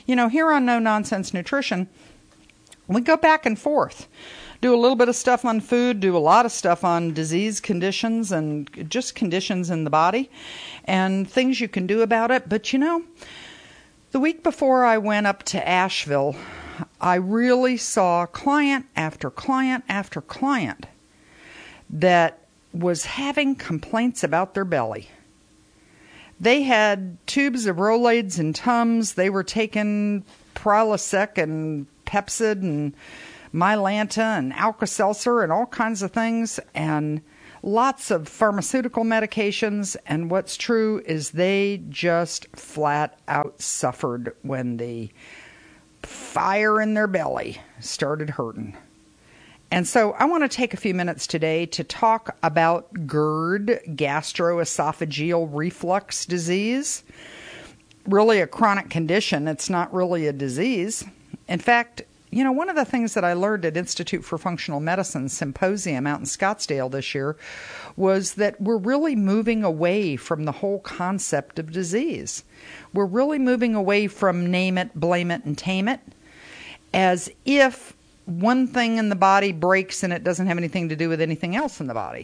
Here on No Nonsense Nutrition, we go back and forth. Do a little bit of stuff on food, do a lot of stuff on disease conditions and just conditions in the body and things you can do about it. But the week before I went up to Asheville, I really saw client after client after client that was having complaints about their belly. They had tubes of Rolaids and Tums. They were taking Prilosec and Pepcid and Mylanta and Alka-Seltzer and all kinds of things and lots of pharmaceutical medications. And what's true is they just flat out suffered when the fire in their belly started hurting. And so I want to take a few minutes today to talk about GERD, gastroesophageal reflux disease. Really a chronic condition. It's not really a disease. In fact, one of the things that I learned at Institute for Functional Medicine Symposium out in Scottsdale this year was that we're really moving away from the whole concept of disease. We're really moving away from name it, blame it, and tame it, as if one thing in the body breaks and it doesn't have anything to do with anything else in the body.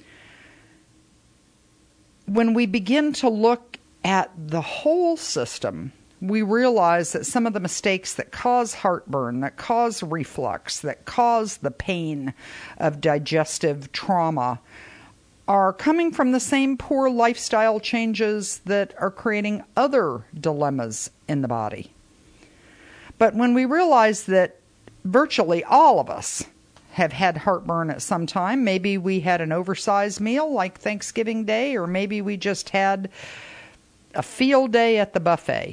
When we begin to look at the whole system, we realize that some of the mistakes that cause heartburn, that cause reflux, that cause the pain of digestive trauma are coming from the same poor lifestyle changes that are creating other dilemmas in the body. But when we realize that virtually all of us have had heartburn at some time, maybe we had an oversized meal like Thanksgiving Day, or maybe we just had a field day at the buffet.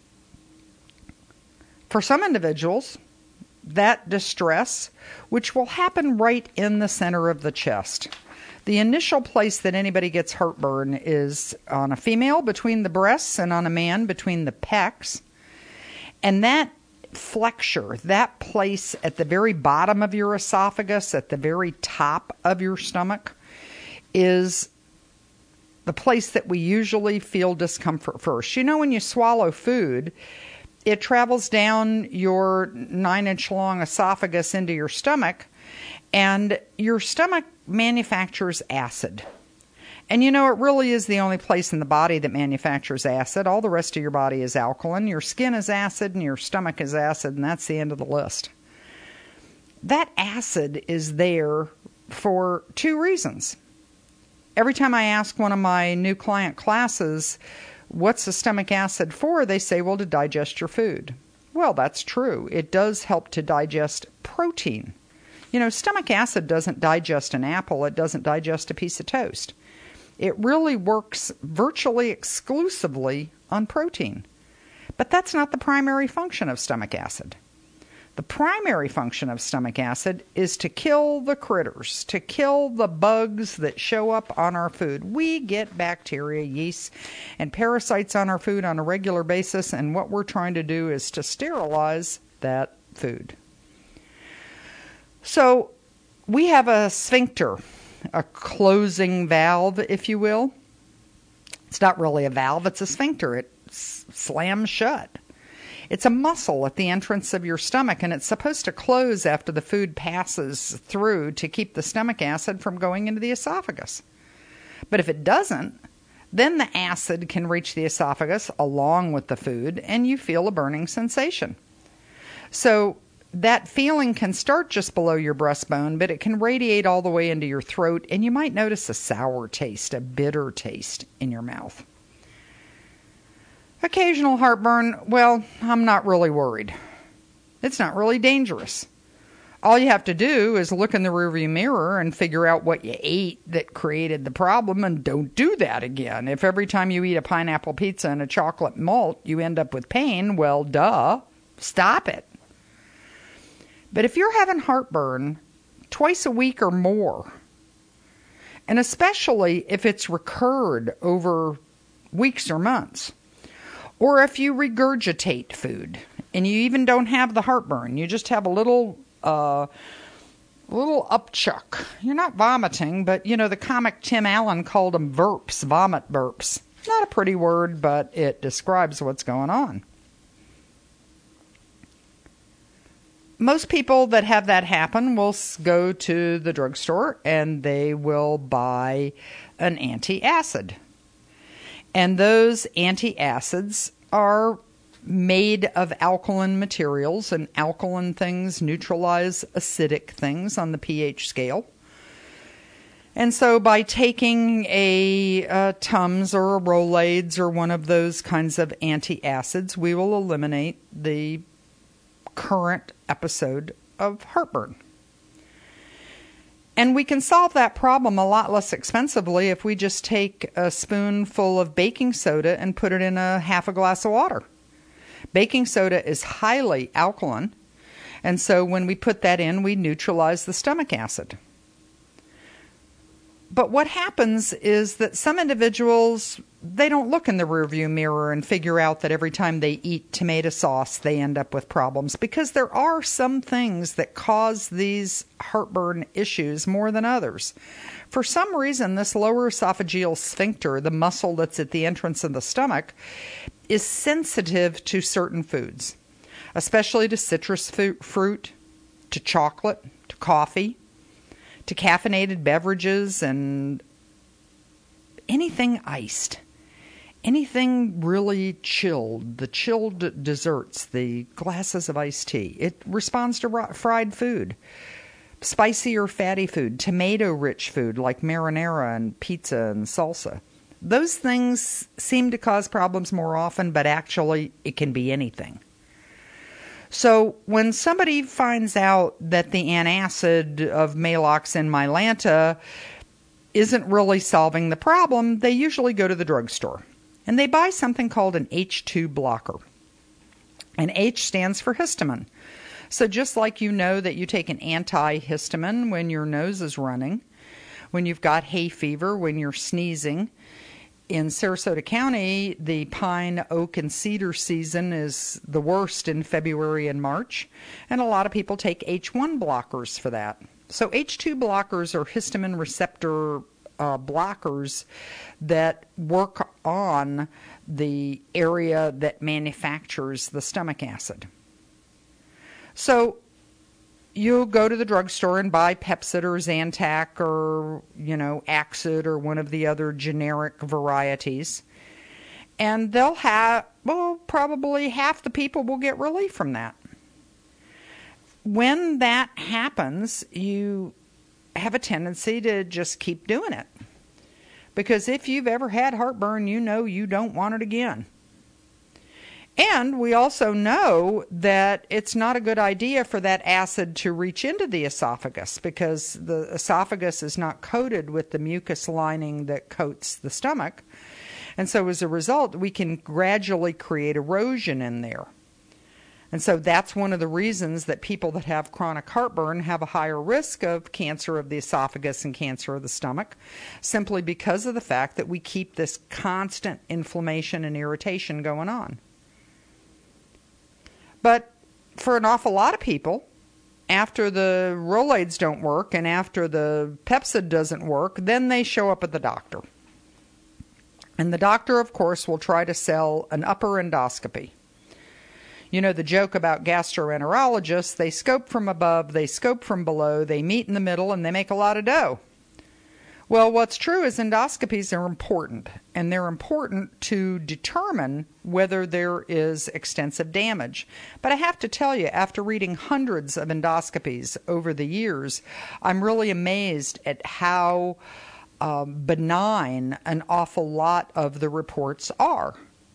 For some individuals, that distress, which will happen right in the center of the chest. The initial place that anybody gets heartburn is on a female between the breasts and on a man between the pecs. And that flexure, that place at the very bottom of your esophagus, at the very top of your stomach, is the place that we usually feel discomfort first. When you swallow food, it travels down your 9-inch long esophagus into your stomach, and your stomach manufactures acid. And it really is the only place in the body that manufactures acid. All the rest of your body is alkaline. Your skin is acid and your stomach is acid, and that's the end of the list. That acid is there for two reasons. Every time I ask one of my new client classes, what's the stomach acid for? They say, well, to digest your food. Well, that's true. It does help to digest protein. Stomach acid doesn't digest an apple. It doesn't digest a piece of toast. It really works virtually exclusively on protein. But that's not the primary function of stomach acid. The primary function of stomach acid is to kill the critters, to kill the bugs that show up on our food. We get bacteria, yeast, and parasites on our food on a regular basis, and what we're trying to do is to sterilize that food. So we have a sphincter, a closing valve, if you will. It's not really a valve, it's a sphincter. It slams shut. It's a muscle at the entrance of your stomach, and it's supposed to close after the food passes through to keep the stomach acid from going into the esophagus. But if it doesn't, then the acid can reach the esophagus along with the food, and you feel a burning sensation. So that feeling can start just below your breastbone, but it can radiate all the way into your throat, and you might notice a sour taste, a bitter taste in your mouth. Occasional heartburn, well, I'm not really worried. It's not really dangerous. All you have to do is look in the rearview mirror and figure out what you ate that created the problem, and don't do that again. If every time you eat a pineapple pizza and a chocolate malt you end up with pain, well, duh, stop it. But if you're having heartburn twice a week or more, and especially if it's recurred over weeks or months, or if you regurgitate food and you even don't have the heartburn, you just have a little upchuck. You're not vomiting, but the comic Tim Allen called them verps, vomit burps. Not a pretty word, but it describes what's going on. most people that have that happen will go to the drugstore and they will buy an antacid. And those antacids are made of alkaline materials, and alkaline things neutralize acidic things on the pH scale. And so by taking a Tums or a Rolaids or one of those kinds of antacids, we will eliminate the current episode of heartburn. And we can solve that problem a lot less expensively if we just take a spoonful of baking soda and put it in a half a glass of water. Baking soda is highly alkaline, and so when we put that in, we neutralize the stomach acid. But what happens is that some individuals, they don't look in the rearview mirror and figure out that every time they eat tomato sauce, they end up with problems, because there are some things that cause these heartburn issues more than others. For some reason, this lower esophageal sphincter, the muscle that's at the entrance of the stomach, is sensitive to certain foods, especially to citrus fruit, to chocolate, to coffee, to caffeinated beverages, and anything iced, anything really chilled, the chilled desserts, the glasses of iced tea. It responds to fried food, spicy or fatty food, tomato-rich food like marinara and pizza and salsa. Those things seem to cause problems more often, but actually it can be anything. So when somebody finds out that the antacid of Maalox and Mylanta isn't really solving the problem, they usually go to the drugstore and they buy something called an H2 blocker. And H stands for histamine. So just like you know that you take an antihistamine when your nose is running, when you've got hay fever, when you're sneezing. In Sarasota County, the pine, oak, and cedar season is the worst in February and March, and a lot of people take H1 blockers for that. So H2 blockers are histamine receptor blockers that work on the area that manufactures the stomach acid. So you'll go to the drugstore and buy Pepcid or Zantac or, Axid or one of the other generic varieties. And they'll have, probably half the people will get relief from that. When that happens, you have a tendency to just keep doing it. Because if you've ever had heartburn, you know you don't want it again. And we also know that it's not a good idea for that acid to reach into the esophagus, because the esophagus is not coated with the mucus lining that coats the stomach. And so as a result, we can gradually create erosion in there. And so that's one of the reasons that people that have chronic heartburn have a higher risk of cancer of the esophagus and cancer of the stomach, simply because of the fact that we keep this constant inflammation and irritation going on. But for an awful lot of people, after the Rolaids don't work and after the Pepcid doesn't work, then they show up at the doctor. And the doctor, of course, will try to sell an upper endoscopy. You know the joke about gastroenterologists, they scope from above, they scope from below, they meet in the middle, and they make a lot of dough. Well, what's true is endoscopies are important, and they're important to determine whether there is extensive damage. But I have to tell you, after reading hundreds of endoscopies over the years, I'm really amazed at how benign an awful lot of the reports are.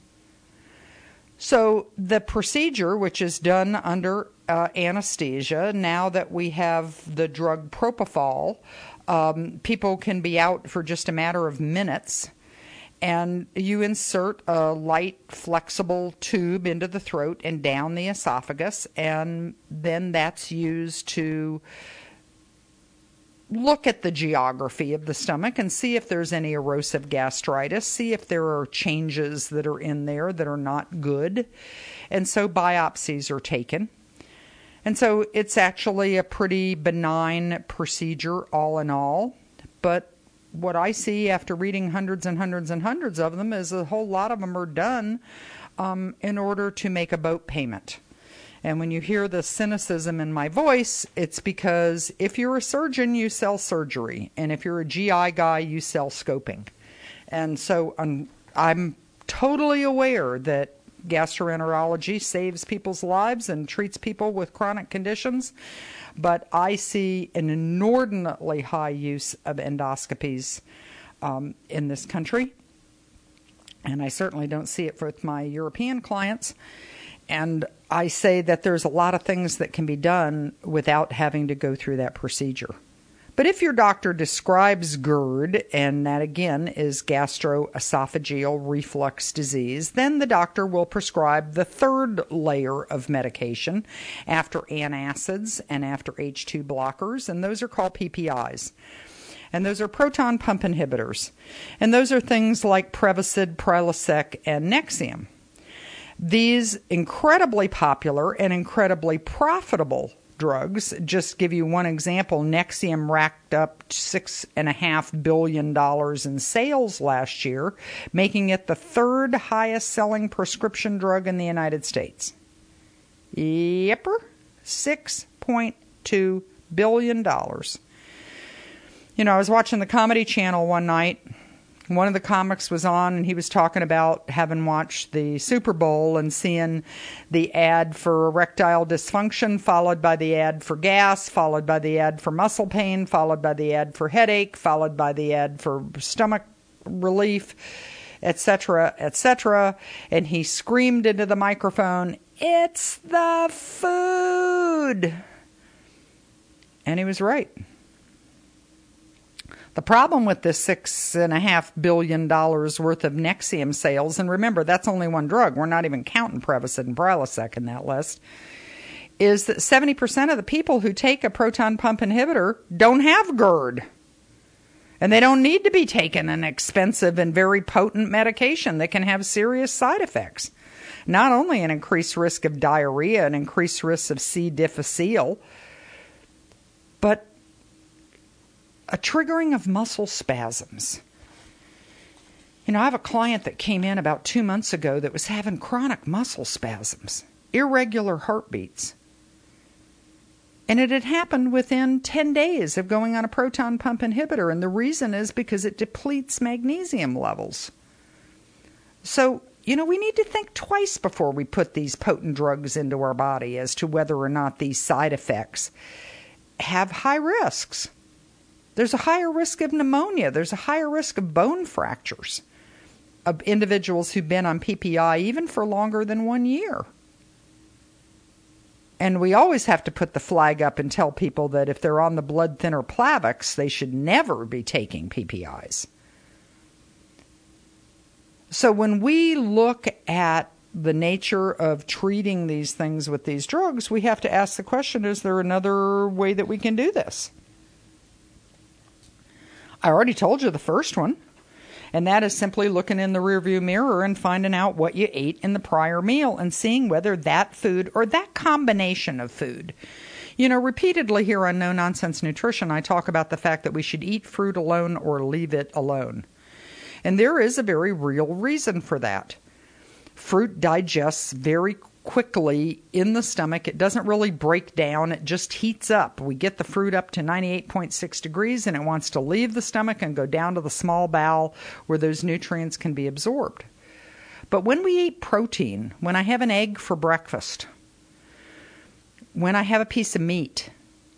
So the procedure, which is done under anesthesia, now that we have the drug propofol, people can be out for just a matter of minutes, and you insert a light, flexible tube into the throat and down the esophagus, and then that's used to look at the geography of the stomach and see if there's any erosive gastritis, see if there are changes that are in there that are not good. And so biopsies are taken. And so it's actually a pretty benign procedure all in all. But what I see after reading hundreds and hundreds and hundreds of them is a whole lot of them are done in order to make a boat payment. And when you hear the cynicism in my voice, it's because if you're a surgeon, you sell surgery. And if you're a GI guy, you sell scoping. And so I'm totally aware that gastroenterology saves people's lives and treats people with chronic conditions. But I see an inordinately high use of endoscopies in this country. And I certainly don't see it with my European clients. And I say that there's a lot of things that can be done without having to go through that procedure. But if your doctor describes GERD, and that again is gastroesophageal reflux disease, then the doctor will prescribe the third layer of medication after antacids and after H2 blockers, and those are called PPIs. And those are proton pump inhibitors. And those are things like Prevacid, Prilosec, and Nexium. These incredibly popular and incredibly profitable drugs, just give you one example, Nexium racked up $6.5 billion in sales last year, making it the third highest selling prescription drug in the United States. Yepper, $6.2 billion. You know, I was watching the Comedy Channel one night. One of the comics was on, and he was talking about having watched the Super Bowl and seeing the ad for erectile dysfunction, followed by the ad for gas, followed by the ad for muscle pain, followed by the ad for headache, followed by the ad for stomach relief, etc., etc. And he screamed into the microphone, "It's the food!" And he was right. The problem with this $6.5 billion worth of Nexium sales, and remember, that's only one drug. We're not even counting Prevacid and Prilosec in that list, is that 70% of the people who take a proton pump inhibitor don't have GERD. And they don't need to be taking an expensive and very potent medication that can have serious side effects. Not only an increased risk of diarrhea, an increased risk of C. difficile, but a triggering of muscle spasms. You know, I have a client that came in about 2 months ago that was having chronic muscle spasms, irregular heartbeats. And it had happened within 10 days of going on a proton pump inhibitor. And the reason is because it depletes magnesium levels. So, you know, we need to think twice before we put these potent drugs into our body as to whether or not these side effects have high risks. There's a higher risk of pneumonia. There's a higher risk of bone fractures of individuals who've been on PPI even for longer than 1 year. And we always have to put the flag up and tell people that if they're on the blood thinner Plavix, they should never be taking PPIs. So when we look at the nature of treating these things with these drugs, we have to ask the question, is there another way that we can do this? I already told you the first one, and that is simply looking in the rearview mirror and finding out what you ate in the prior meal and seeing whether that food or that combination of food. You know, repeatedly here on No Nonsense Nutrition, I talk about the fact that we should eat fruit alone or leave it alone. And there is a very real reason for that. Fruit digests very quickly in the stomach. It doesn't really break down. It just heats up. We get the fruit up to 98.6 degrees and it wants to leave the stomach and go down to the small bowel where those nutrients can be absorbed. But when we eat protein, when I have an egg for breakfast, when I have a piece of meat,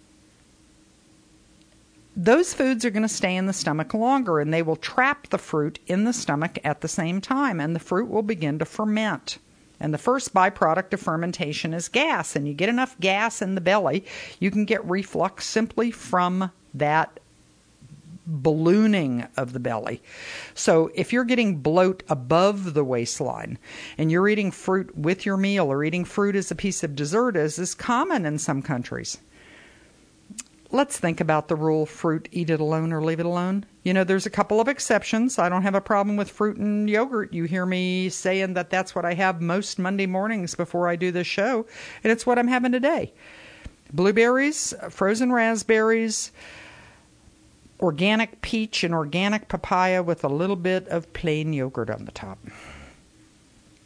those foods are going to stay in the stomach longer and they will trap the fruit in the stomach at the same time, and the fruit will begin to ferment. And the first byproduct of fermentation is gas. And you get enough gas in the belly, you can get reflux simply from that ballooning of the belly. So if you're getting bloat above the waistline and you're eating fruit with your meal or eating fruit as a piece of dessert, as is common in some countries, let's think about the rule, fruit, eat it alone or leave it alone. You know, there's a couple of exceptions. I don't have a problem with fruit and yogurt. You hear me saying that that's what I have most Monday mornings before I do this show, and it's what I'm having today. Blueberries, frozen raspberries, organic peach and organic papaya with a little bit of plain yogurt on the top.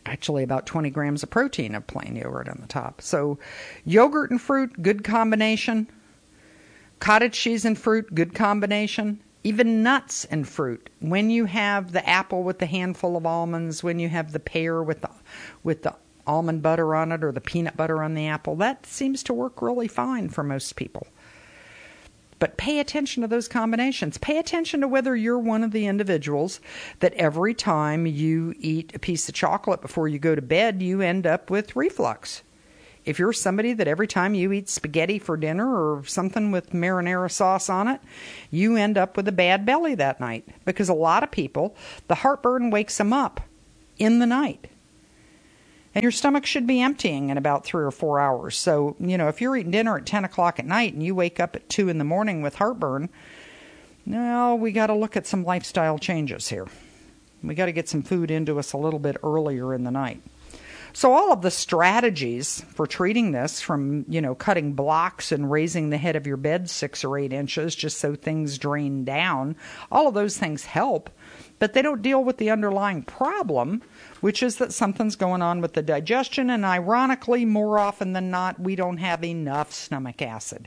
Actually, about 20 grams of protein of plain yogurt on the top. So yogurt and fruit, good combination. Cottage cheese and fruit, good combination. Even nuts and fruit. When you have the apple with the handful of almonds, when you have the pear with the almond butter on it or the peanut butter on the apple, that seems to work really fine for most people. But pay attention to those combinations. Pay attention to whether you're one of the individuals that every time you eat a piece of chocolate before you go to bed, you end up with reflux. If you're somebody that every time you eat spaghetti for dinner or something with marinara sauce on it, you end up with a bad belly that night. Because a lot of people, the heartburn wakes them up in the night. And your stomach should be emptying in about 3 or 4 hours. So, if you're eating dinner at 10 o'clock at night and you wake up at 2 in the morning with heartburn, no, we got to look at some lifestyle changes here. We got to get some food into us a little bit earlier in the night. So all of the strategies for treating this, from, cutting blocks and raising the head of your bed 6 or 8 inches just so things drain down, all of those things help, but they don't deal with the underlying problem, which is that something's going on with the digestion, and ironically, more often than not, we don't have enough stomach acid.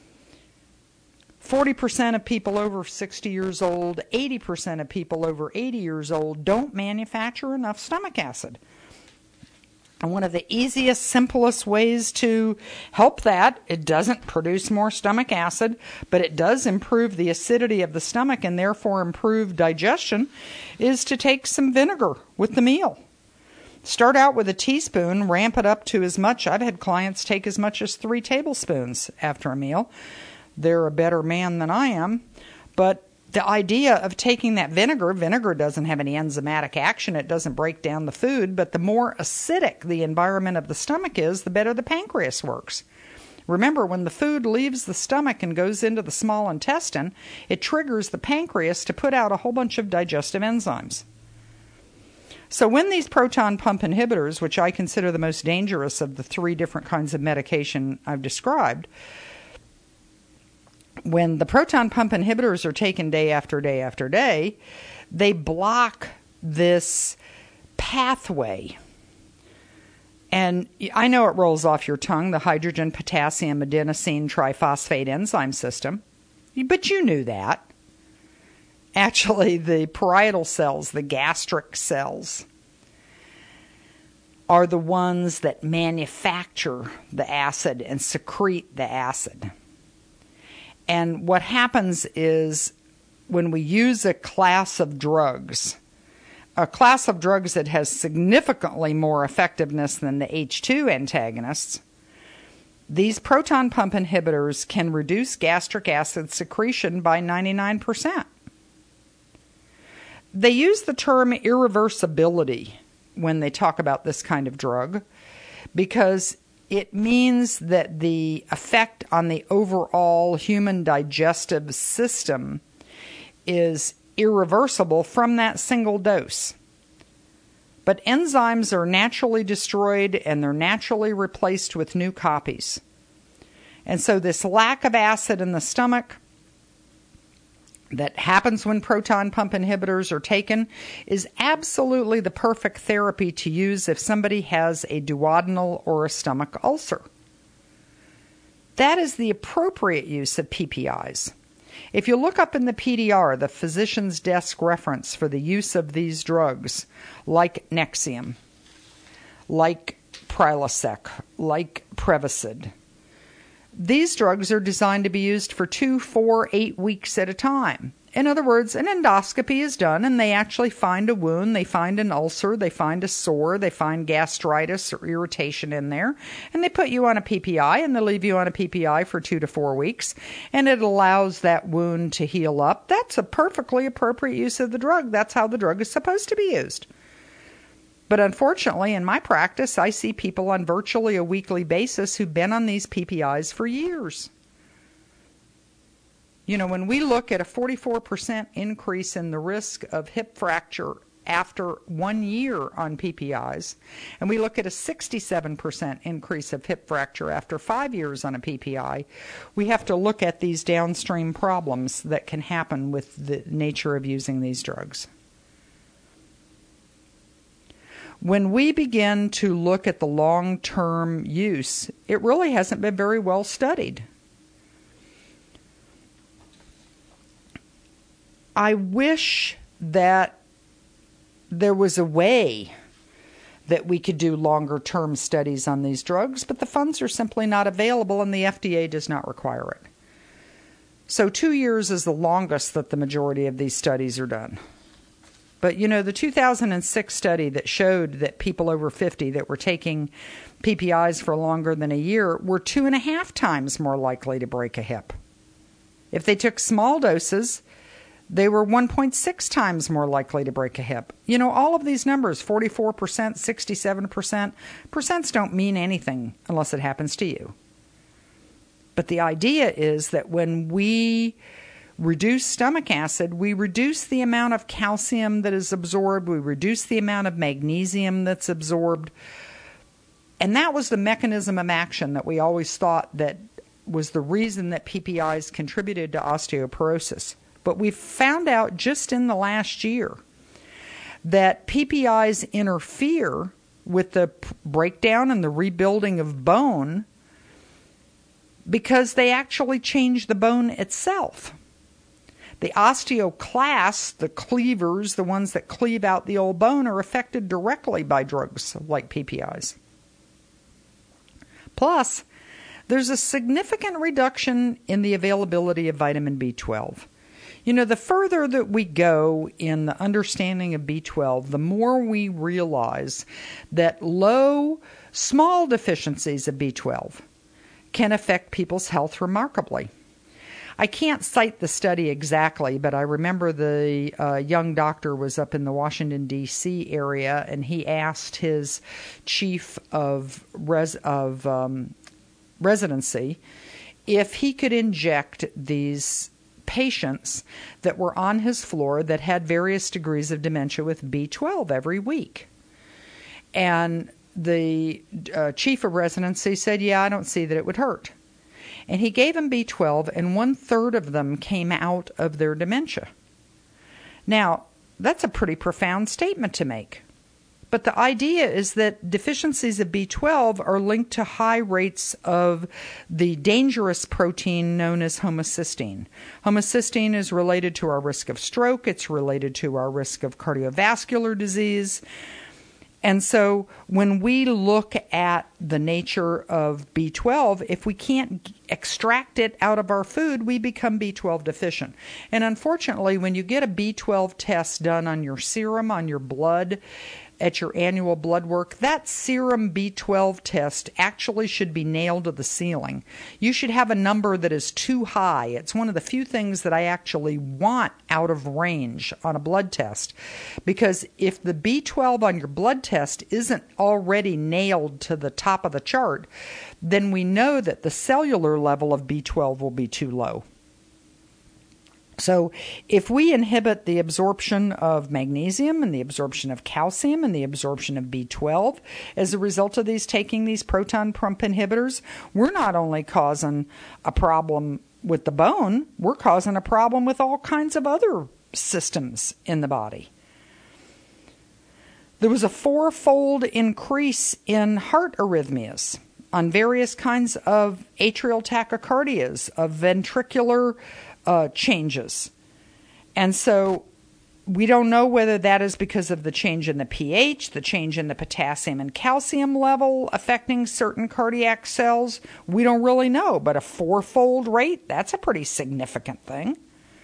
40% of people over 60 years old, 80% of people over 80 years old don't manufacture enough stomach acid. And one of the easiest, simplest ways to help that, it doesn't produce more stomach acid, but it does improve the acidity of the stomach and therefore improve digestion, is to take some vinegar with the meal. Start out with a teaspoon, ramp it up to as much. I've had clients take as much as 3 tablespoons after a meal. They're a better man than I am, but the idea of taking that vinegar doesn't have any enzymatic action. It doesn't break down the food, but the more acidic the environment of the stomach is, the better the pancreas works. Remember, when the food leaves the stomach and goes into the small intestine, it triggers the pancreas to put out a whole bunch of digestive enzymes. So when these proton pump inhibitors, which I consider the most dangerous of the 3 different kinds of medication I've described, when the proton pump inhibitors are taken day after day after day, they block this pathway. And I know it rolls off your tongue, the hydrogen, potassium, adenosine, triphosphate enzyme system. But you knew that. Actually, the parietal cells, the gastric cells, are the ones that manufacture the acid and secrete the acid. And what happens is when we use a class of drugs that has significantly more effectiveness than the H2 antagonists, these proton pump inhibitors can reduce gastric acid secretion by 99%. They use the term irreversibility when they talk about this kind of drug because it means that the effect on the overall human digestive system is irreversible from that single dose. But enzymes are naturally destroyed and they're naturally replaced with new copies. And so this lack of acid in the stomach that happens when proton pump inhibitors are taken is absolutely the perfect therapy to use if somebody has a duodenal or a stomach ulcer. That is the appropriate use of PPIs. If you look up in the PDR, the physician's desk reference for the use of these drugs, like Nexium, like Prilosec, like Prevacid, these drugs are designed to be used for 2, 4, 8 weeks at a time. In other words, an endoscopy is done and they actually find a wound, they find an ulcer, they find a sore, they find gastritis or irritation in there, and they put you on a PPI and they leave you on a PPI for 2 to 4 weeks, and it allows that wound to heal up. That's a perfectly appropriate use of the drug. That's how the drug is supposed to be used. But unfortunately, in my practice, I see people on virtually a weekly basis who've been on these PPIs for years. When we look at a 44% increase in the risk of hip fracture after 1 year on PPIs, and we look at a 67% increase of hip fracture after 5 years on a PPI, we have to look at these downstream problems that can happen with the nature of using these drugs. When we begin to look at the long-term use, it really hasn't been very well studied. I wish that there was a way that we could do longer-term studies on these drugs, but the funds are simply not available and the FDA does not require it. So 2 years is the longest that the majority of these studies are done. But, the 2006 study that showed that people over 50 that were taking PPIs for longer than a year were 2.5 times more likely to break a hip. If they took small doses, they were 1.6 times more likely to break a hip. All of these numbers, 44%, 67%, percents don't mean anything unless it happens to you. But the idea is that when we reduce stomach acid, we reduce the amount of calcium that is absorbed, we reduce the amount of magnesium that's absorbed. And that was the mechanism of action that we always thought that was the reason that PPIs contributed to osteoporosis. But we found out just in the last year that PPIs interfere with the breakdown and the rebuilding of bone because they actually change the bone itself. The osteoclasts, the cleavers, the ones that cleave out the old bone, are affected directly by drugs like PPIs. Plus, there's a significant reduction in the availability of vitamin B12. The further that we go in the understanding of B12, the more we realize that small deficiencies of B12 can affect people's health remarkably. I can't cite the study exactly, but I remember the young doctor was up in the Washington, D.C. area, and he asked his chief of residency if he could inject these patients that were on his floor that had various degrees of dementia with B12 every week. And the chief of residency said, "Yeah, I don't see that it would hurt." And he gave them B12, and 1/3 of them came out of their dementia. Now, that's a pretty profound statement to make. But the idea is that deficiencies of B12 are linked to high rates of the dangerous protein known as homocysteine. Homocysteine is related to our risk of stroke. It's related to our risk of cardiovascular disease. And so when we look at the nature of B12, if we can't extract it out of our food, we become B12 deficient. And unfortunately, when you get a B12 test done on your serum, on your blood, at your annual blood work, that serum B12 test actually should be nailed to the ceiling. You should have a number that is too high. It's one of the few things that I actually want out of range on a blood test. Because if the B12 on your blood test isn't already nailed to the top of the chart, then we know that the cellular level of B12 will be too low. So if we inhibit the absorption of magnesium and the absorption of calcium and the absorption of B12 as a result of taking these proton pump inhibitors, we're not only causing a problem with the bone, we're causing a problem with all kinds of other systems in the body. There was a 4-fold increase in heart arrhythmias on various kinds of atrial tachycardias, of ventricular changes. And so we don't know whether that is because of the change in the pH, the change in the potassium and calcium level affecting certain cardiac cells. We don't really know, but a 4-fold rate, that's a pretty significant thing.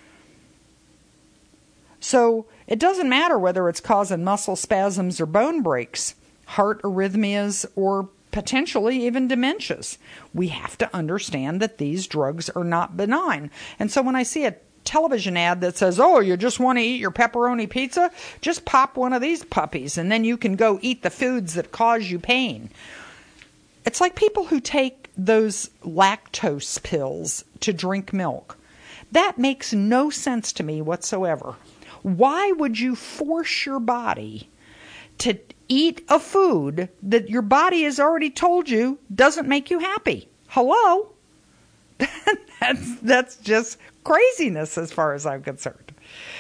So it doesn't matter whether it's causing muscle spasms or bone breaks, heart arrhythmias, or potentially even dementias. We have to understand that these drugs are not benign. And so when I see a television ad that says, "Oh, you just want to eat your pepperoni pizza? Just pop one of these puppies and then you can go eat the foods that cause you pain." It's like people who take those lactose pills to drink milk. That makes no sense to me whatsoever. Why would you force your body to eat a food that your body has already told you doesn't make you happy? Hello? That's just craziness as far as I'm concerned.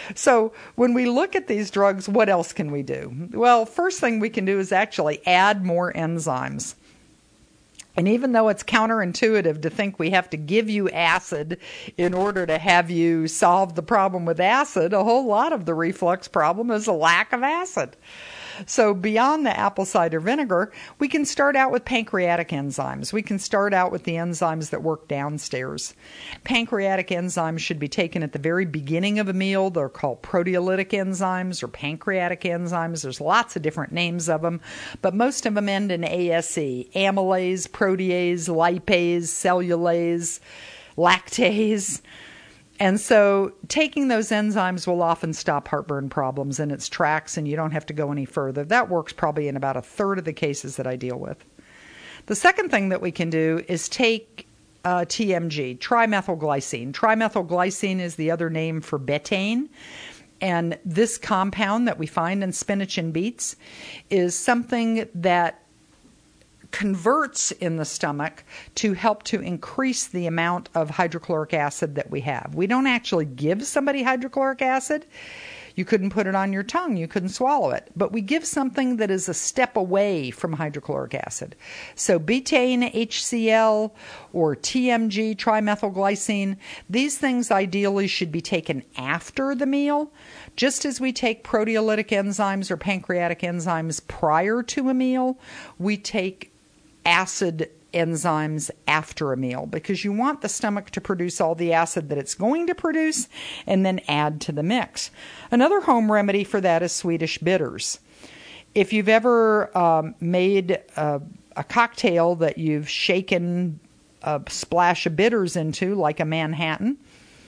So when we look at these drugs, what else can we do? Well, first thing we can do is actually add more enzymes. And even though it's counterintuitive to think we have to give you acid in order to have you solve the problem with acid, a whole lot of the reflux problem is a lack of acid. So beyond the apple cider vinegar, we can start out with pancreatic enzymes. We can start out with the enzymes that work downstairs. Pancreatic enzymes should be taken at the very beginning of a meal. They're called proteolytic enzymes or pancreatic enzymes. There's lots of different names of them, but most of them end in ASE: amylase, protease, lipase, cellulase, lactase. And so taking those enzymes will often stop heartburn problems in its tracks, and you don't have to go any further. That works probably in about a third of the cases that I deal with. The second thing that we can do is take TMG, trimethylglycine. Trimethylglycine is the other name for betaine. And this compound that we find in spinach and beets is something that converts in the stomach to help to increase the amount of hydrochloric acid that we have. We don't actually give somebody hydrochloric acid. You couldn't put it on your tongue. You couldn't swallow it. But we give something that is a step away from hydrochloric acid. So betaine HCl or TMG, trimethylglycine, these things ideally should be taken after the meal, just as we take proteolytic enzymes or pancreatic enzymes prior to a meal. We take acid enzymes after a meal because you want the stomach to produce all the acid that it's going to produce and then add to the mix. Another home remedy for that is Swedish bitters. If you've ever made a cocktail that you've shaken a splash of bitters into, like a Manhattan,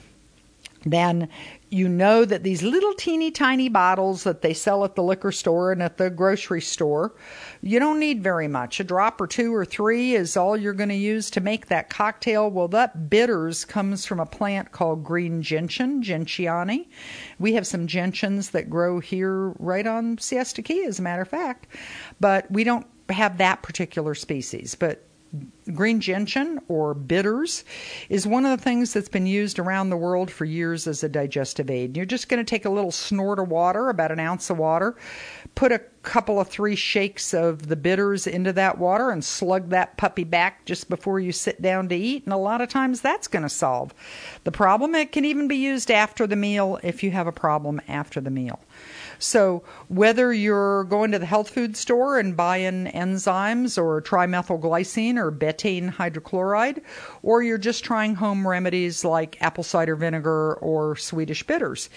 then you know that these little teeny tiny bottles that they sell at the liquor store and at the grocery store, you don't need very much. A drop or two or three is all you're going to use to make that cocktail. Well, that bitters comes from a plant called green gentian, gentiani. We have some gentians that grow here right on Siesta Key, as a matter of fact, but we don't have that particular species. But green gentian or bitters is one of the things that's been used around the world for years as a digestive aid. You're just going to take a little snort of water, about an ounce of water, put a couple of 3 shakes of the bitters into that water and slug that puppy back just before you sit down to eat. And a lot of times that's going to solve the problem. It can even be used after the meal if you have a problem after the meal. So whether you're going to the health food store and buying enzymes or trimethylglycine or betaine hydrochloride, or you're just trying home remedies like apple cider vinegar or Swedish bitters,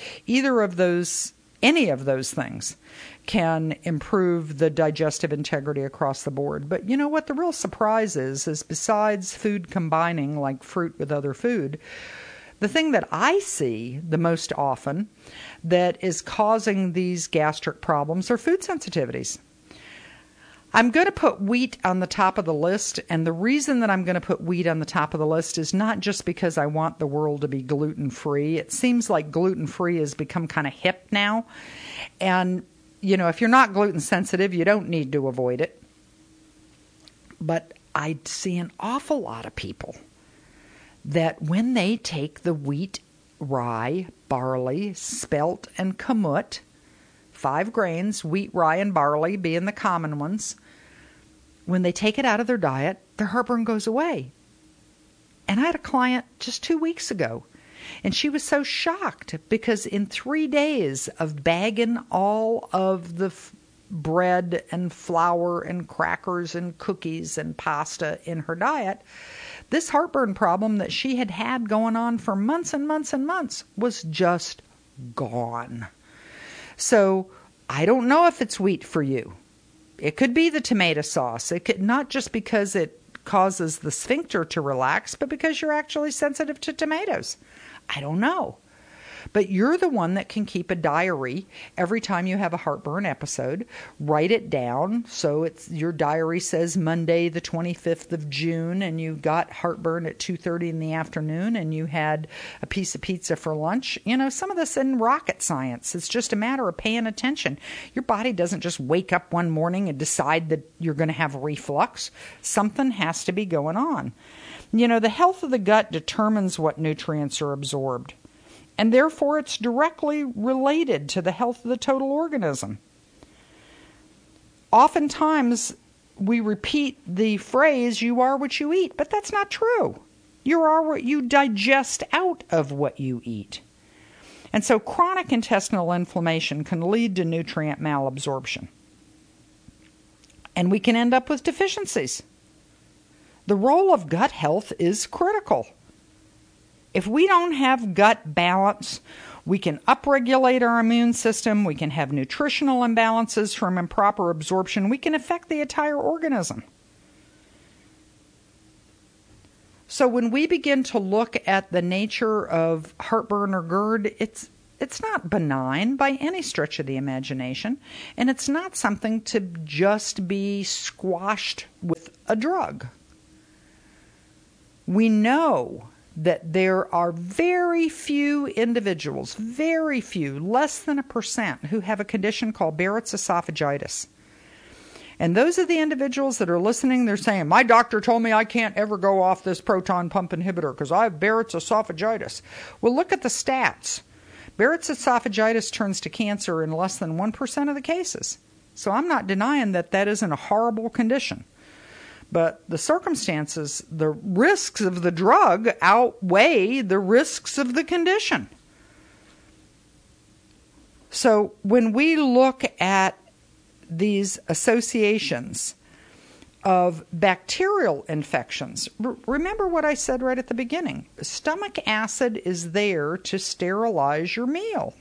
any of those things can improve the digestive integrity across the board. But you know what the real surprise is besides food combining like fruit with other food, the thing that I see the most often that is causing these gastric problems are food sensitivities. I'm going to put wheat on the top of the list, and the reason that I'm going to put wheat on the top of the list is not just because I want the world to be gluten-free. It seems like gluten-free has become kind of hip now, and you know, if you're not gluten sensitive, you don't need to avoid it. But I see an awful lot of people that when they take the wheat, rye, barley, spelt, and kamut, 5 grains, wheat, rye, and barley being the common ones, when they take it out of their diet, their heartburn goes away. And I had a client just 2 weeks ago, and she was so shocked because in 3 days of bagging all of the bread and flour and crackers and cookies and pasta in her diet, this heartburn problem that she had had going on for months and months and months was just gone. So I don't know if it's wheat for you. It could be the tomato sauce. It could not just because it causes the sphincter to relax, but because you're actually sensitive to tomatoes. I don't know. But you're the one that can keep a diary every time you have a heartburn episode. Write it down. So your diary says Monday the 25th of June and you got heartburn at 2:30 in the afternoon and you had a piece of pizza for lunch. You know, some of this isn't rocket science. It's just a matter of paying attention. Your body doesn't just wake up one morning and decide that you're going to have reflux. Something has to be going on. You know, the health of the gut determines what nutrients are absorbed. and therefore it's directly related to the health of the total organism. Oftentimes, we repeat the phrase, "you are what you eat," but that's not true. You are what you digest out of what you eat. And so chronic intestinal inflammation can lead to nutrient malabsorption. And we can end up with deficiencies. The role of gut health is critical. If we don't have gut balance, we can upregulate our immune system, we can have nutritional imbalances from improper absorption, we can affect the entire organism. So when we begin to look at the nature of heartburn or GERD, it's not benign by any stretch of the imagination, and it's not something to just be squashed with a drug. We know that there are very few individuals, very few, less than 1%, who have a condition called Barrett's esophagitis. And those are the individuals that are listening. They're saying, "My doctor told me I can't ever go off this proton pump inhibitor because I have Barrett's esophagitis." Well, look at the stats. Barrett's esophagitis turns to cancer in less than 1% of the cases. So I'm not denying that that isn't a horrible condition. But the circumstances, the risks of the drug outweigh the risks of the condition. So when we look at these associations of bacterial infections, remember what I said right at the beginning. Stomach acid is there to sterilize your meal.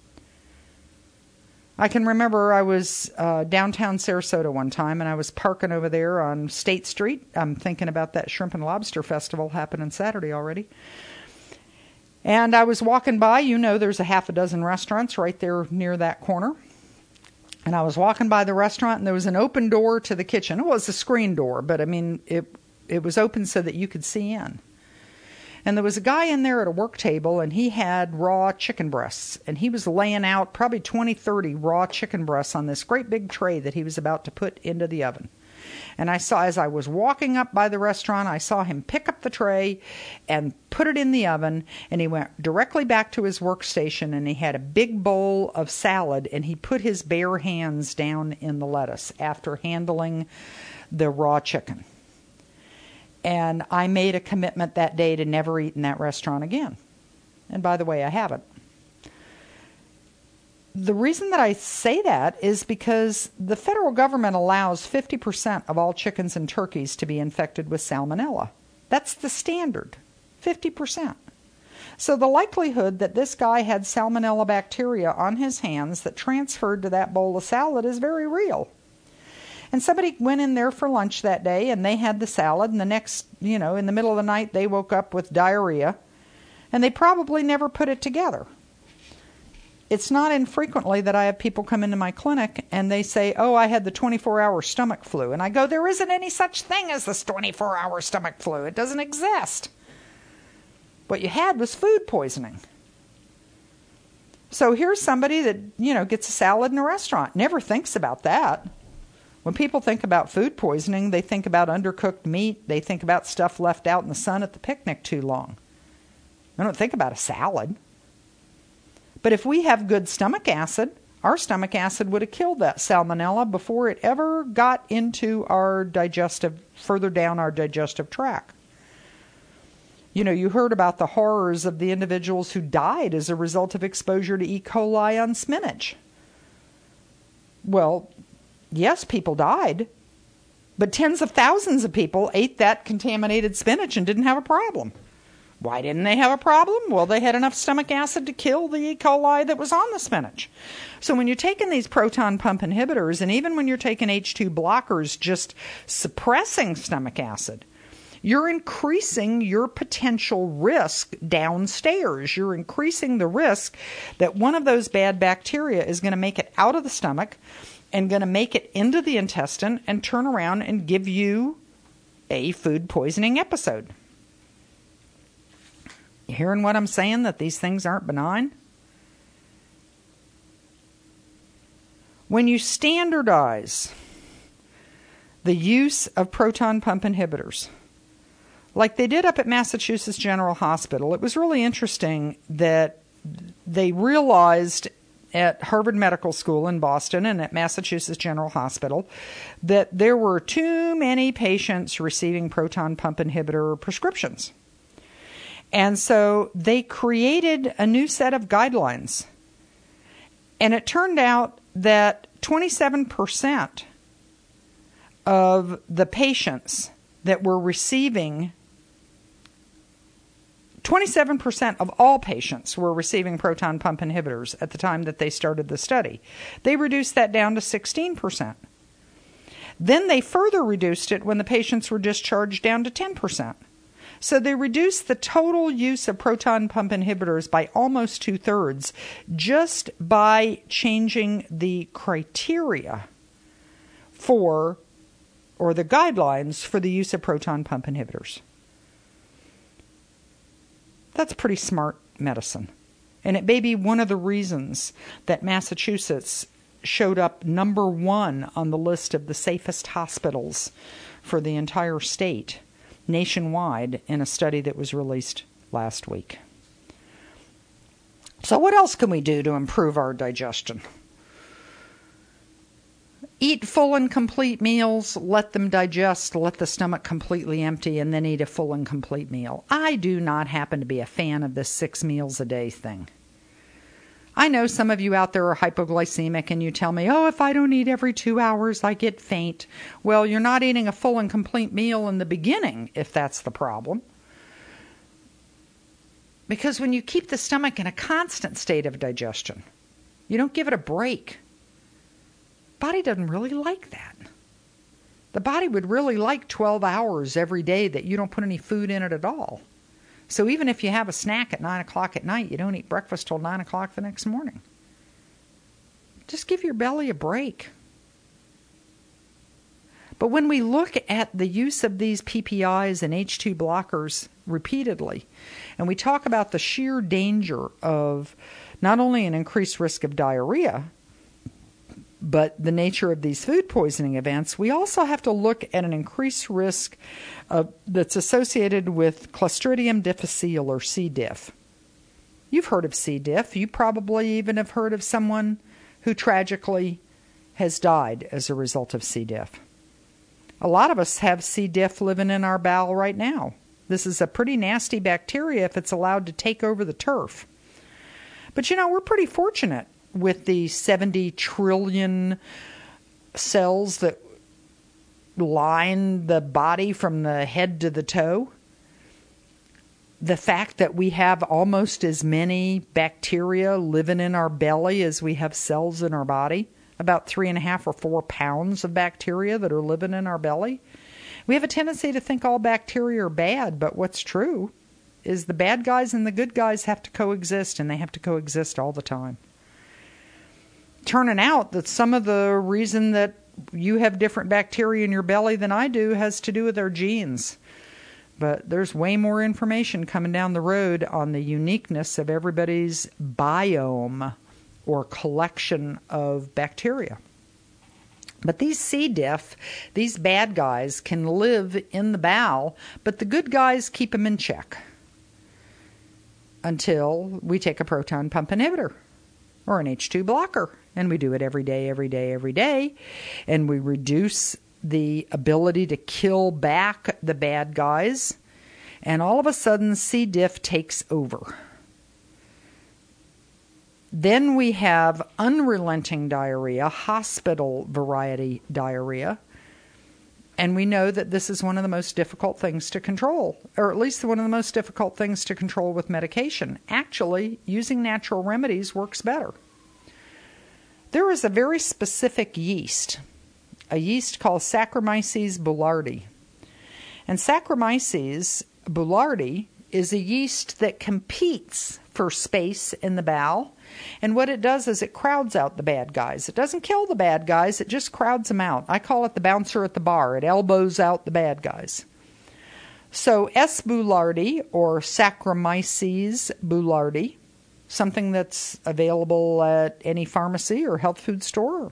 I can remember I was downtown Sarasota one time, and I was parking over there on State Street. I'm thinking about that Shrimp and Lobster Festival happening Saturday already. And I was walking by. There's a half a dozen restaurants right there near that corner. And I was walking by the restaurant, and there was an open door to the kitchen. It was a screen door, but it was open so that you could see in. And there was a guy in there at a work table, and he had raw chicken breasts. And he was laying out probably 20, 30 raw chicken breasts on this great big tray that he was about to put into the oven. And I saw, as I was walking up by the restaurant, I saw him pick up the tray and put it in the oven. And he went directly back to his workstation, and he had a big bowl of salad, and he put his bare hands down in the lettuce after handling the raw chicken. And I made a commitment that day to never eat in that restaurant again. And by the way, I haven't. The reason that I say that is because the federal government allows 50% of all chickens and turkeys to be infected with salmonella. That's the standard, 50%. So the likelihood that this guy had salmonella bacteria on his hands that transferred to that bowl of salad is very real. And somebody went in there for lunch that day, and they had the salad, and the next, in the middle of the night, they woke up with diarrhea, and they probably never put it together. It's not infrequently that I have people come into my clinic, and they say, "Oh, I had the 24-hour stomach flu." And I go, "There isn't any such thing as this 24-hour stomach flu. It doesn't exist. What you had was food poisoning." So here's somebody that, gets a salad in a restaurant, never thinks about that. When people think about food poisoning, they think about undercooked meat. They think about stuff left out in the sun at the picnic too long. They don't think about a salad. But if we have good stomach acid, our stomach acid would have killed that salmonella before it ever got into further down our digestive tract. You heard about the horrors of the individuals who died as a result of exposure to E. coli on spinach. Well, yes, people died, but tens of thousands of people ate that contaminated spinach and didn't have a problem. Why didn't they have a problem? Well, they had enough stomach acid to kill the E. coli that was on the spinach. So when you're taking these proton pump inhibitors, and even when you're taking H2 blockers just suppressing stomach acid, you're increasing your potential risk downstairs. You're increasing the risk that one of those bad bacteria is going to make it out of the stomach and going to make it into the intestine and turn around and give you a food poisoning episode. You hearing what I'm saying, that these things aren't benign? When you standardize the use of proton pump inhibitors, like they did up at Massachusetts General Hospital, it was really interesting that they realized at Harvard Medical School in Boston and at Massachusetts General Hospital that there were too many patients receiving proton pump inhibitor prescriptions. And so they created a new set of guidelines. And it turned out that 27% of the patients that were receiving 27% of all patients were receiving proton pump inhibitors at the time that they started the study. They reduced that down to 16%. Then they further reduced it when the patients were discharged down to 10%. So they reduced the total use of proton pump inhibitors by almost 2/3 just by changing the criteria for, or the guidelines for the use of proton pump inhibitors. That's pretty smart medicine. And it may be one of the reasons that Massachusetts showed up number 1 on the list of the safest hospitals for the entire state nationwide in a study that was released last week. So what else can we do to improve our digestion? Eat full and complete meals, let them digest, let the stomach completely empty, and then eat a full and complete meal. I do not happen to be a fan of this 6 meals a day thing. I know some of you out there are hypoglycemic and you tell me, oh, if I don't eat every 2 hours, I get faint. Well, you're not eating a full and complete meal in the beginning, if that's the problem. Because when you keep the stomach in a constant state of digestion, you don't give it a break. The body doesn't really like that. The body would really like 12 hours every day that you don't put any food in it at all. So even if you have a snack at 9 o'clock at night, you don't eat breakfast till 9 o'clock the next morning. Just give your belly a break. But when we look at the use of these PPIs and H2 blockers repeatedly, and we talk about the sheer danger of not only an increased risk of diarrhea, but the nature of these food poisoning events, we also have to look at an increased risk that's associated with Clostridium difficile, or C. diff. You've heard of C. diff. You probably even have heard of someone who tragically has died as a result of C. diff. A lot of us have C. diff living in our bowel right now. This is a pretty nasty bacteria if it's allowed to take over the turf. But you know, we're pretty fortunate with the 70 trillion cells that line the body from the head to the toe. The fact that we have almost as many bacteria living in our belly as we have cells in our body, about 3.5 or 4 pounds of bacteria that are living in our belly. We have a tendency to think all bacteria are bad, but what's true is the bad guys and the good guys have to coexist, and they have to coexist all the time. Turning out that some of the reason that you have different bacteria in your belly than I do has to do with our genes. But there's way more information coming down the road on the uniqueness of everybody's biome or collection of bacteria. But these C. diff, these bad guys, can live in the bowel, but the good guys keep them in check until we take a proton pump inhibitor or an H2 blocker. And we do it every day, every day, every day. And we reduce the ability to kill back the bad guys. And all of a sudden, C. diff takes over. Then we have unrelenting diarrhea, hospital variety diarrhea. And we know that this is one of the most difficult things to control, or at least one of the most difficult things to control with medication. Actually, using natural remedies works better. There is a very specific yeast, a yeast called Saccharomyces boulardii. And Saccharomyces boulardii is a yeast that competes for space in the bowel. And what it does is it crowds out the bad guys. It doesn't kill the bad guys, it just crowds them out. I call it the bouncer at the bar. It elbows out the bad guys. So S. boulardii, or Saccharomyces boulardii, something that's available at any pharmacy or health food store.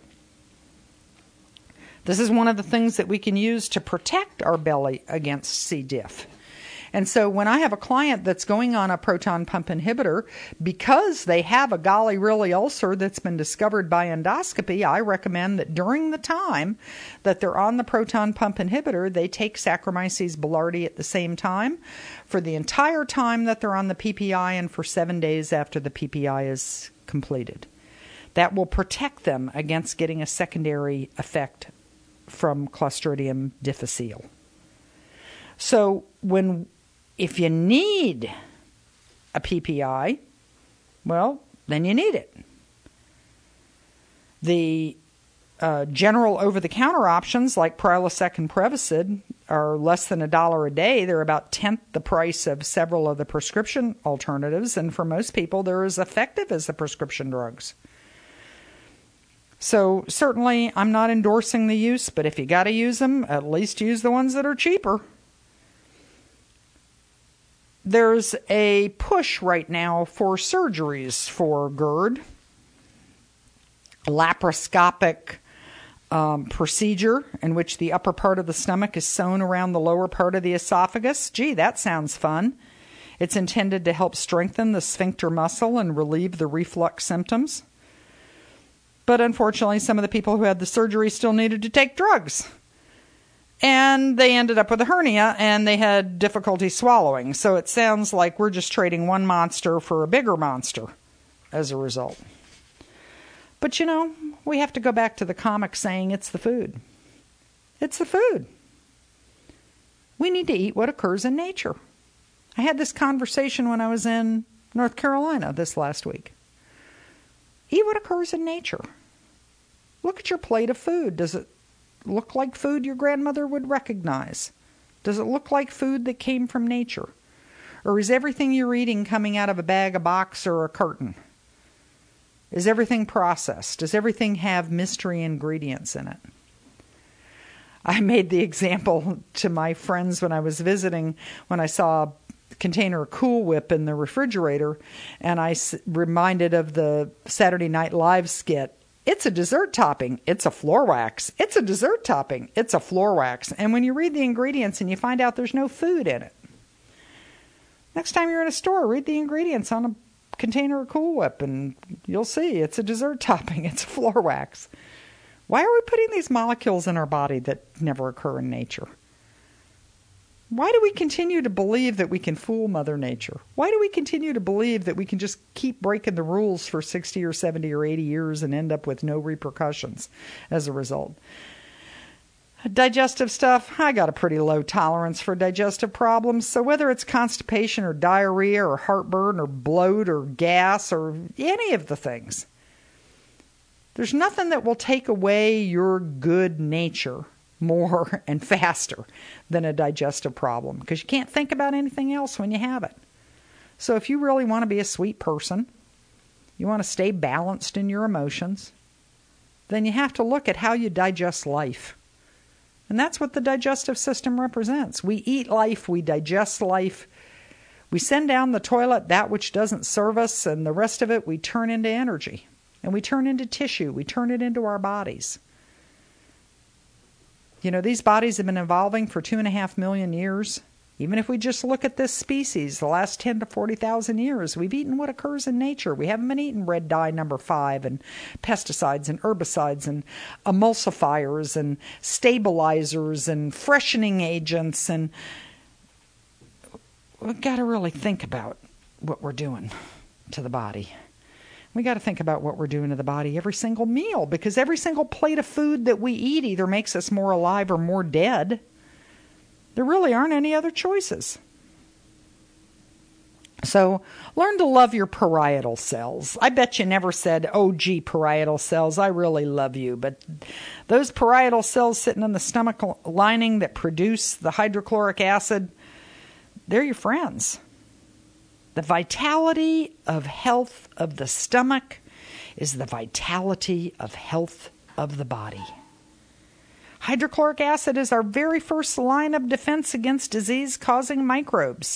This is one of the things that we can use to protect our belly against C. diff. And so when I have a client that's going on a proton pump inhibitor because they have a golly really ulcer that's been discovered by endoscopy, I recommend that during the time that they're on the proton pump inhibitor, they take Saccharomyces boulardii at the same time for the entire time that they're on the PPI and for 7 days after the PPI is completed. That will protect them against getting a secondary effect from Clostridium difficile. So if you need a PPI, well, then you need it. The general over-the-counter options like Prilosec and Prevacid are less than $1 a day. They're about 1/10 the price of several of the prescription alternatives, and for most people, they're as effective as the prescription drugs. So certainly, I'm not endorsing the use, but if you got to use them, at least use the ones that are cheaper. There's a push right now for surgeries for GERD. Laparoscopic procedure in which the upper part of the stomach is sewn around the lower part of the esophagus. Gee, that sounds fun. It's intended to help strengthen the sphincter muscle and relieve the reflux symptoms. But unfortunately, some of the people who had the surgery still needed to take drugs. And they ended up with a hernia and they had difficulty swallowing. So it sounds like we're just trading one monster for a bigger monster as a result. But you know, we have to go back to the comic saying it's the food. It's the food. We need to eat what occurs in nature. I had this conversation when I was in North Carolina this last week. Eat what occurs in nature. Look at your plate of food. Does it look like food your grandmother would recognize? Does it look like food that came from nature? Or is everything you're eating coming out of a bag, a box, or a carton? Is everything processed? Does everything have mystery ingredients in it? I made the example to my friends when I was visiting, when I saw a container of Cool Whip in the refrigerator, and I reminded of the Saturday Night Live skit. It's a dessert topping. It's a floor wax. It's a dessert topping. It's a floor wax. And when you read the ingredients and you find out there's no food in it, next time you're in a store, read the ingredients on a container of Cool Whip and you'll see it's a dessert topping. It's a floor wax. Why are we putting these molecules in our body that never occur in nature? Why do we continue to believe that we can fool Mother Nature? Why do we continue to believe that we can just keep breaking the rules for 60 or 70 or 80 years and end up with no repercussions as a result? Digestive stuff, I got a pretty low tolerance for digestive problems, so whether it's constipation or diarrhea or heartburn or bloat or gas or any of the things, there's nothing that will take away your good nature more and faster than a digestive problem, because you can't think about anything else when you have it. So if you really want to be a sweet person, you want to stay balanced in your emotions, then you have to look at how you digest life. And that's what the digestive system represents. We eat life, we digest life, we send down the toilet that which doesn't serve us, and the rest of it we turn into energy. And we turn into tissue, we turn it into our bodies. You know, these bodies have been evolving for 2.5 million years. Even if we just look at this species, the last 10 to 40,000 years, we've eaten what occurs in nature. We haven't been eating red dye number 5 and pesticides and herbicides and emulsifiers and stabilizers and freshening agents. And we've got to really think about what we're doing to the body. We got to think about what we're doing to the body every single meal, because every single plate of food that we eat either makes us more alive or more dead. There really aren't any other choices. So learn to love your parietal cells. I bet you never said, oh, gee, parietal cells, I really love you. But those parietal cells sitting in the stomach lining that produce the hydrochloric acid, they're your friends. The vitality of health of the stomach is the vitality of health of the body. Hydrochloric acid is our very first line of defense against disease-causing microbes.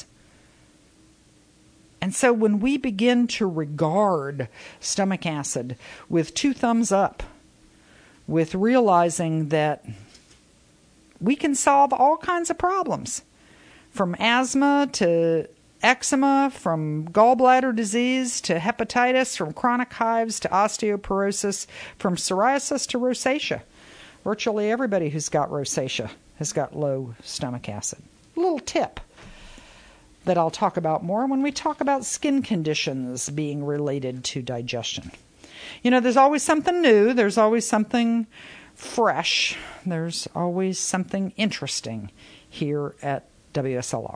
And so when we begin to regard stomach acid with 2 thumbs up, with realizing that we can solve all kinds of problems, from asthma to eczema, from gallbladder disease to hepatitis, from chronic hives to osteoporosis, from psoriasis to rosacea. Virtually everybody who's got rosacea has got low stomach acid. A little tip that I'll talk about more when we talk about skin conditions being related to digestion. You know, there's always something new. There's always something fresh. There's always something interesting here at WSLR.